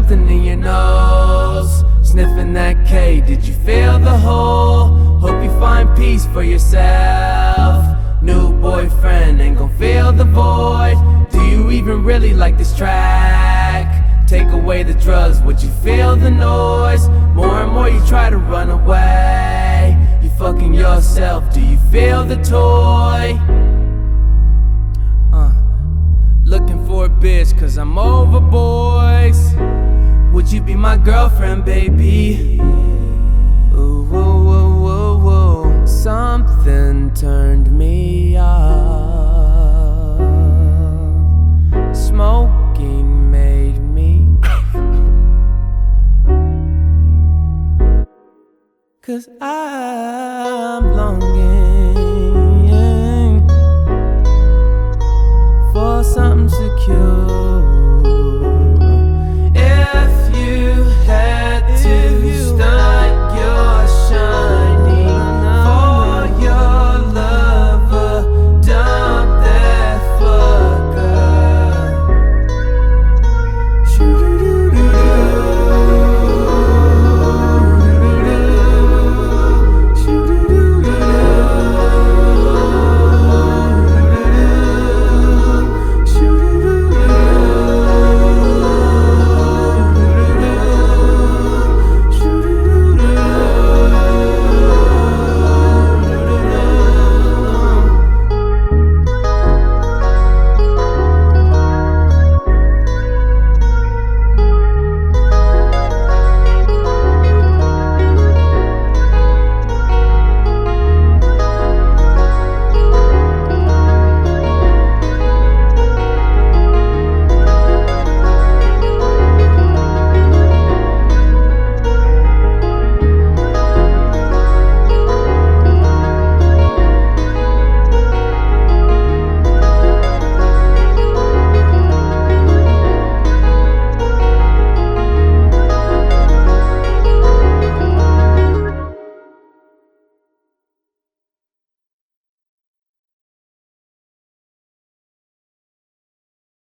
something in your nose. Sniffing that K, did you feel the hole? Hope you find peace for yourself. New boyfriend ain't gon' fill the void. Do you even really like this track? Take away the drugs, would you feel the noise? More and more you try to run away. You fucking yourself, do you feel the toy? Looking for a bitch cause I'm over boys. Would you be my girlfriend, baby? Ooh, whoa, whoa, whoa, whoa. Something turned me off. Smoking made me cause I'm longing for something secure.